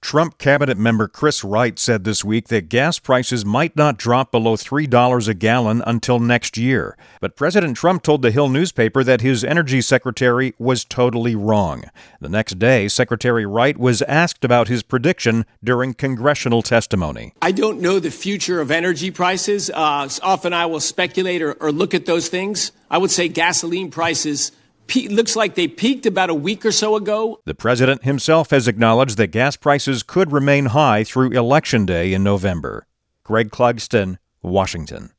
Trump cabinet member Chris Wright said this week that gas prices might not drop below $3 a gallon until next year. But President Trump told the Hill newspaper that his energy secretary was totally wrong. The next day, Secretary Wright was asked about his prediction during congressional testimony. I don't know the future of energy prices. Often I will speculate or look at those things. I would say gasoline prices looks like they peaked about a week or so ago. The president himself has acknowledged that gas prices could remain high through Election Day in November. Greg Clugston, Washington.